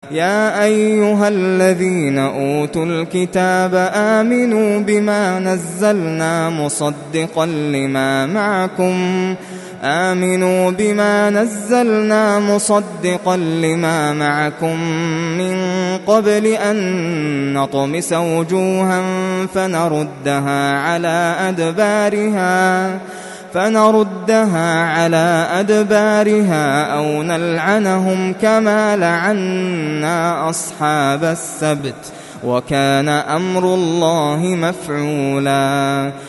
يا أيها الذين أوتوا الكتاب آمنوا بما نزلنا مصدقا لما معكم من قبل أن نطمس وجوها فنردها على أدبارها أو نلعنهم كما لعنا أصحاب السبت وكان أمر الله مفعولا